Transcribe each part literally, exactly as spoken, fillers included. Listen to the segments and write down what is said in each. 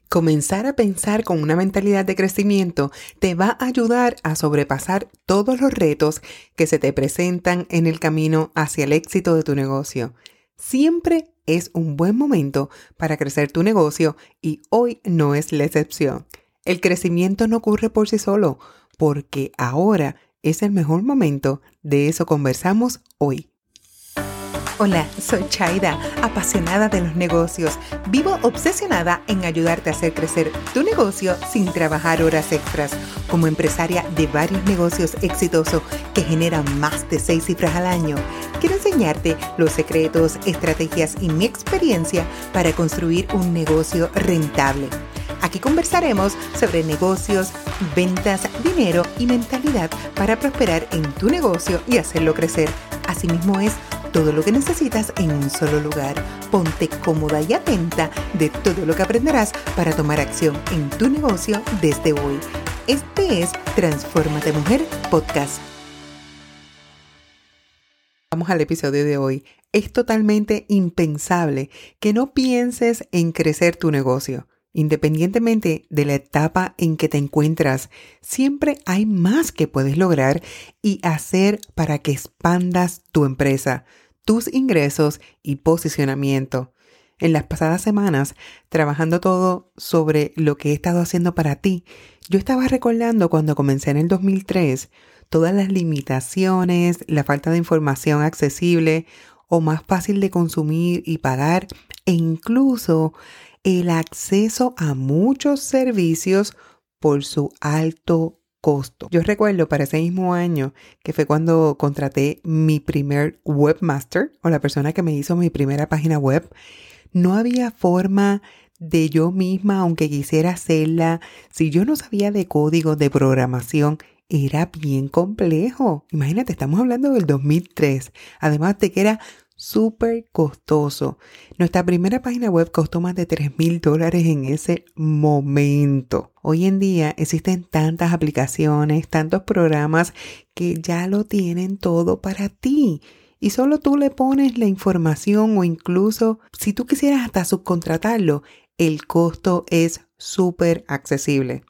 Comenzar a pensar con una mentalidad de crecimiento te va a ayudar a sobrepasar todos los retos que se te presentan en el camino hacia el éxito de tu negocio. Siempre es un buen momento para crecer tu negocio y hoy no es la excepción. El crecimiento no ocurre por sí solo, porque ahora es el mejor momento. De eso conversamos hoy. Hola, soy Chaida, apasionada de los negocios. Vivo obsesionada en ayudarte a hacer crecer tu negocio sin trabajar horas extras. Como empresaria de varios negocios exitosos que generan más de seis cifras al año, quiero enseñarte los secretos, estrategias y mi experiencia para construir un negocio rentable. Aquí conversaremos sobre negocios, ventas, dinero y mentalidad para prosperar en tu negocio y hacerlo crecer. Asimismo es todo lo que necesitas en un solo lugar. Ponte cómoda y atenta de todo lo que aprenderás para tomar acción en tu negocio desde hoy. Este es Transfórmate Mujer Podcast. Vamos al episodio de hoy. Es totalmente impensable que no pienses en crecer tu negocio. Independientemente de la etapa en que te encuentras, siempre hay más que puedes lograr y hacer para que expandas tu empresa, tus ingresos y posicionamiento. En las pasadas semanas, trabajando todo sobre lo que he estado haciendo para ti, yo estaba recordando cuando comencé en el dos mil tres, todas las limitaciones, la falta de información accesible o más fácil de consumir y pagar, e incluso el acceso a muchos servicios por su alto costo. Yo recuerdo para ese mismo año que fue cuando contraté mi primer webmaster o la persona que me hizo mi primera página web. No había forma de yo misma, aunque quisiera hacerla, si yo no sabía de código de programación, era bien complejo. Imagínate, estamos hablando del dos mil tres, además de que era súper costoso. Nuestra primera página web costó más de tres mil dólares en ese momento. Hoy en día existen tantas aplicaciones, tantos programas que ya lo tienen todo para ti. Y solo tú le pones la información o incluso si tú quisieras hasta subcontratarlo, el costo es súper accesible.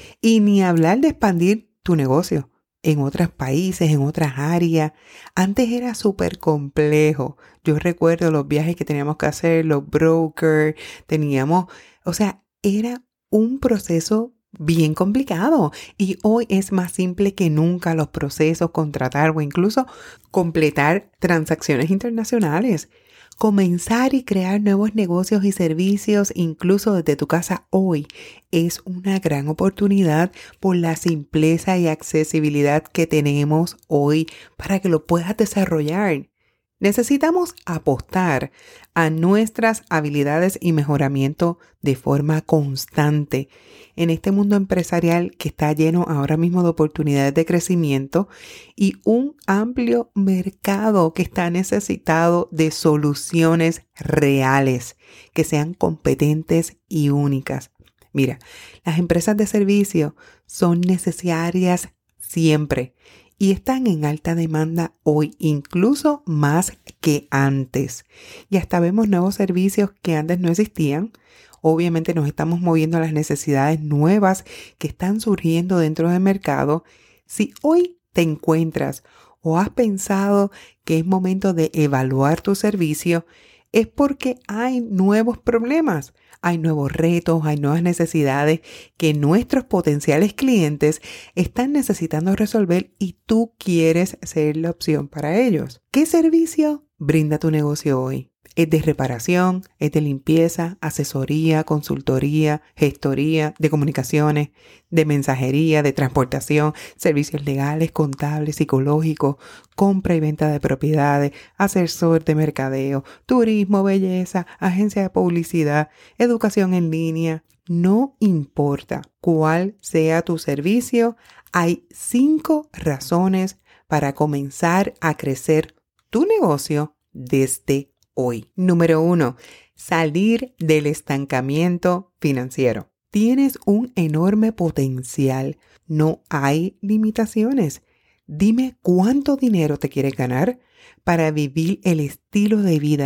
Y ni hablar de expandir tu negocio en otros países, en otras áreas. Antes era súper complejo. Yo recuerdo los viajes que teníamos que hacer, los brokers, teníamos, o sea, era un proceso bien complicado. Y hoy es más simple que nunca los procesos, contratar o incluso completar transacciones internacionales. Comenzar y crear nuevos negocios y servicios, incluso desde tu casa hoy, es una gran oportunidad por la simpleza y accesibilidad que tenemos hoy para que lo puedas desarrollar. Necesitamos apostar a nuestras habilidades y mejoramiento de forma constante en este mundo empresarial que está lleno ahora mismo de oportunidades de crecimiento y un amplio mercado que está necesitado de soluciones reales que sean competentes y únicas. Mira, las empresas de servicio son necesarias siempre y están en alta demanda hoy, incluso más que antes. Y hasta vemos nuevos servicios que antes no existían. Obviamente nos estamos moviendo a las necesidades nuevas que están surgiendo dentro del mercado. Si hoy te encuentras o has pensado que es momento de evaluar tu servicio, es porque hay nuevos problemas, hay nuevos retos, hay nuevas necesidades que nuestros potenciales clientes están necesitando resolver y tú quieres ser la opción para ellos. ¿Qué servicio brinda tu negocio hoy? ¿Es de reparación? ¿Es de limpieza, asesoría, consultoría, gestoría, de comunicaciones, de mensajería, de transportación, servicios legales, contables, psicológicos, compra y venta de propiedades, asesor de mercadeo, turismo, belleza, agencia de publicidad, educación en línea? No importa cuál sea tu servicio, hay cinco razones para comenzar a crecer tu negocio desde hoy. Número uno, salir del estancamiento financiero. Tienes un enorme potencial. No hay limitaciones. Dime cuánto dinero te quieres ganar para vivir el estilo de vida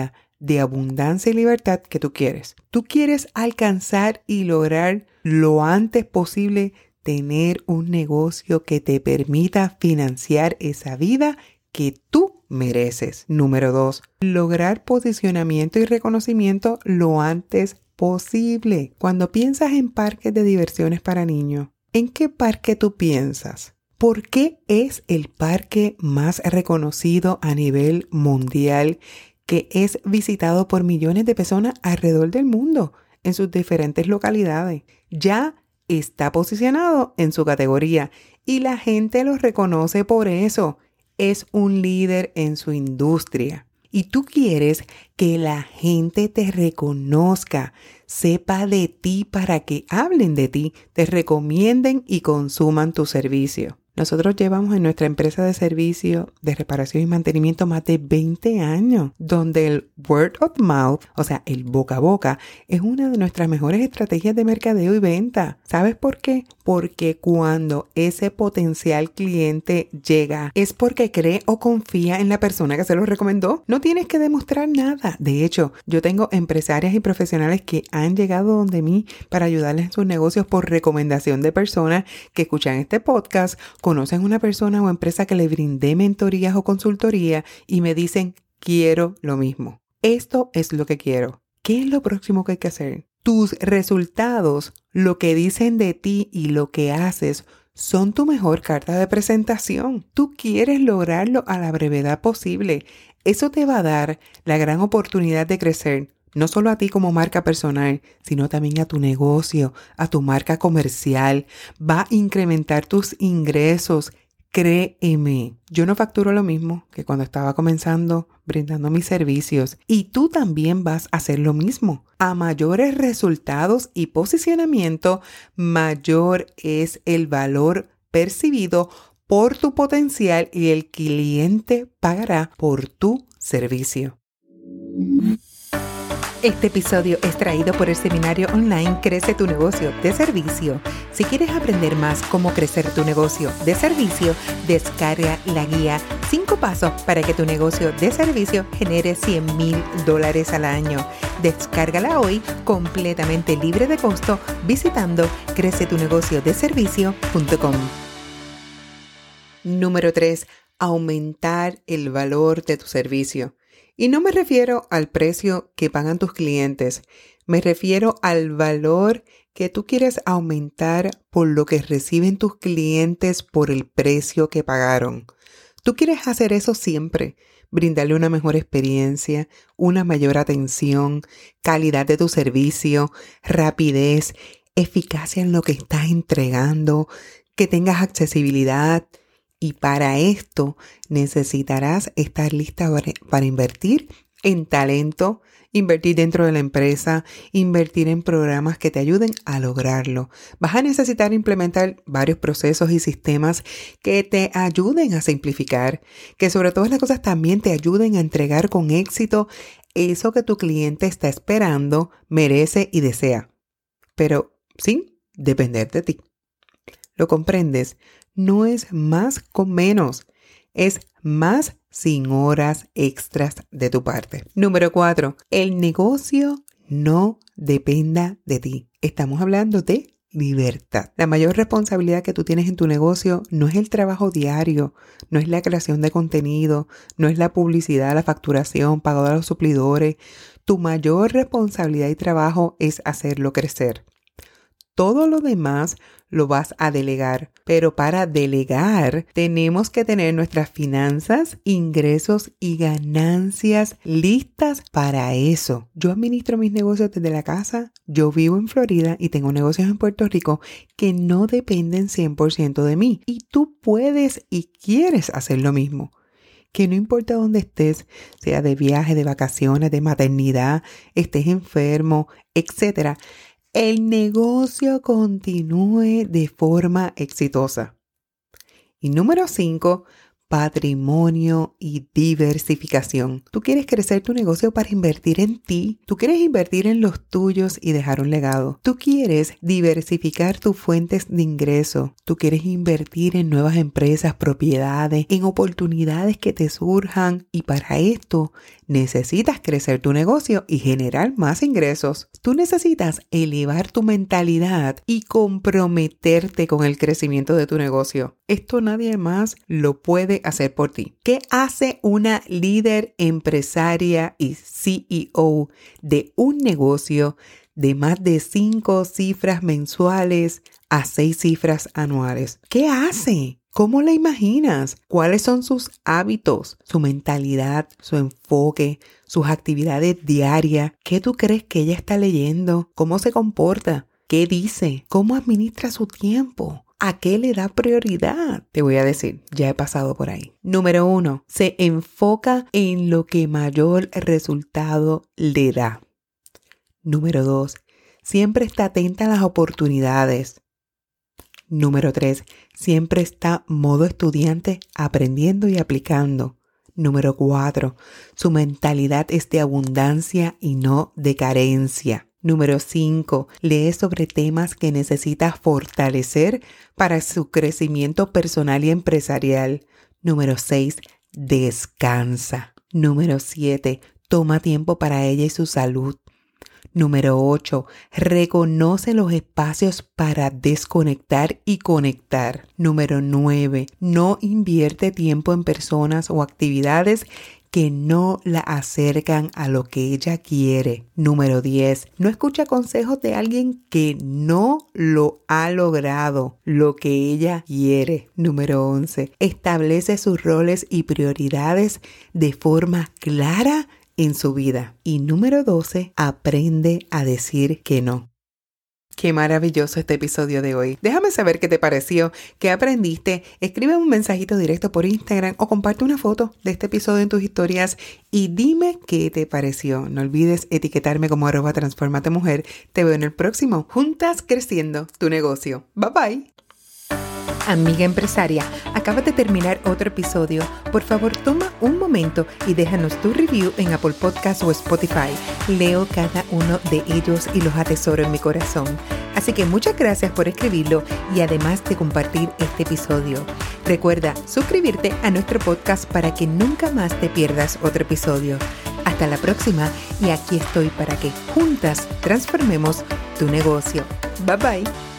de abundancia y libertad que tú quieres. Tú quieres alcanzar y lograr lo antes posible tener un negocio que te permita financiar esa vida que tú mereces. Número dos, lograr posicionamiento y reconocimiento lo antes posible. Cuando piensas en parques de diversiones para niños, ¿en qué parque tú piensas? ¿Por qué es el parque más reconocido a nivel mundial que es visitado por millones de personas alrededor del mundo en sus diferentes localidades? Ya está posicionado en su categoría y la gente lo reconoce por eso. Es un líder en su industria. Y tú quieres que la gente te reconozca, sepa de ti para que hablen de ti, te recomienden y consuman tu servicio. Nosotros llevamos en nuestra empresa de servicio de reparación y mantenimiento más de veinte años, donde el word of mouth, o sea, el boca a boca, es una de nuestras mejores estrategias de mercadeo y venta. ¿Sabes por qué? Porque cuando ese potencial cliente llega, es porque cree o confía en la persona que se lo recomendó. No tienes que demostrar nada. De hecho, yo tengo empresarias y profesionales que han llegado donde mí para ayudarles en sus negocios por recomendación de personas que escuchan este podcast, conocen una persona o empresa que le brindé mentorías o consultoría y me dicen, quiero lo mismo. Esto es lo que quiero. ¿Qué es lo próximo que hay que hacer? Tus resultados, lo que dicen de ti y lo que haces, son tu mejor carta de presentación. Tú quieres lograrlo a la brevedad posible. Eso te va a dar la gran oportunidad de crecer. No solo a ti como marca personal, sino también a tu negocio, a tu marca comercial. Va a incrementar tus ingresos. Créeme, yo no facturo lo mismo que cuando estaba comenzando brindando mis servicios. Y tú también vas a hacer lo mismo. A mayores resultados y posicionamiento, mayor es el valor percibido por tu potencial y el cliente pagará por tu servicio. Este episodio es traído por el seminario online Crece tu negocio de servicio. Si quieres aprender más cómo crecer tu negocio de servicio, descarga la guía cinco pasos para que tu negocio de servicio genere cien mil dólares al año. Descárgala hoy completamente libre de costo visitando crece tu negocio de servicio punto com. Número tres. Aumentar el valor de tu servicio. Y no me refiero al precio que pagan tus clientes, me refiero al valor que tú quieres aumentar por lo que reciben tus clientes por el precio que pagaron. Tú quieres hacer eso siempre, brindarle una mejor experiencia, una mayor atención, calidad de tu servicio, rapidez, eficacia en lo que estás entregando, que tengas accesibilidad. Y para esto necesitarás estar lista para invertir en talento, invertir dentro de la empresa, invertir en programas que te ayuden a lograrlo. Vas a necesitar implementar varios procesos y sistemas que te ayuden a simplificar, que sobre todas las cosas también te ayuden a entregar con éxito eso que tu cliente está esperando, merece y desea. Pero sin depender de ti. ¿Lo comprendes? No es más con menos, es más sin horas extras de tu parte. Número cuatro, el negocio no dependa de ti. Estamos hablando de libertad. La mayor responsabilidad que tú tienes en tu negocio no es el trabajo diario, no es la creación de contenido, no es la publicidad, la facturación, pago a los suplidores. Tu mayor responsabilidad y trabajo es hacerlo crecer. Todo lo demás lo vas a delegar, pero para delegar tenemos que tener nuestras finanzas, ingresos y ganancias listas para eso. Yo administro mis negocios desde la casa, yo vivo en Florida y tengo negocios en Puerto Rico que no dependen cien por ciento de mí y tú puedes y quieres hacer lo mismo. Que no importa dónde estés, sea de viaje, de vacaciones, de maternidad, estés enfermo, etcétera, el negocio continúe de forma exitosa. Y número cinco, patrimonio y diversificación. Tú quieres crecer tu negocio para invertir en ti. Tú quieres invertir en los tuyos y dejar un legado. Tú quieres diversificar tus fuentes de ingreso. Tú quieres invertir en nuevas empresas, propiedades, en oportunidades que te surjan, y para esto necesitas crecer tu negocio y generar más ingresos. Tú necesitas elevar tu mentalidad y comprometerte con el crecimiento de tu negocio. Esto nadie más lo puede hacer por ti. ¿Qué hace una líder empresaria y C E O de un negocio de más de cinco cifras mensuales a seis cifras anuales? ¿Qué hace? ¿Cómo la imaginas? ¿Cuáles son sus hábitos, su mentalidad, su enfoque, sus actividades diarias? ¿Qué tú crees que ella está leyendo? ¿Cómo se comporta? ¿Qué dice? ¿Cómo administra su tiempo? ¿A qué le da prioridad? Te voy a decir, ya he pasado por ahí. Número uno, se enfoca en lo que mayor resultado le da. Número dos, siempre está atenta a las oportunidades. Número tres, siempre está modo estudiante aprendiendo y aplicando. Número cuatro, su mentalidad es de abundancia y no de carencia. Número cinco, lee sobre temas que necesita fortalecer para su crecimiento personal y empresarial. Número seis, descansa. Número siete, toma tiempo para ella y su salud. Número ocho, reconoce los espacios para desconectar y conectar. Número nueve, no invierte tiempo en personas o actividades que no la acercan a lo que ella quiere. Número diez, no escucha consejos de alguien que no lo ha logrado lo que ella quiere. Número once, establece sus roles y prioridades de forma clara en su vida. Y número doce, aprende a decir que no. Qué maravilloso este episodio de hoy. Déjame saber qué te pareció, qué aprendiste. Escribe un mensajito directo por Instagram o comparte una foto de este episodio en tus historias y dime qué te pareció. No olvides etiquetarme como arroba transformate mujer. Te veo en el próximo. Juntas creciendo tu negocio. Bye bye. Amiga empresaria, acabas de terminar otro episodio. Por favor, toma un momento y déjanos tu review en Apple Podcasts o Spotify. Leo cada uno de ellos y los atesoro en mi corazón. Así que muchas gracias por escribirlo y además de compartir este episodio. Recuerda suscribirte a nuestro podcast para que nunca más te pierdas otro episodio. Hasta la próxima y aquí estoy para que juntas transformemos tu negocio. Bye bye.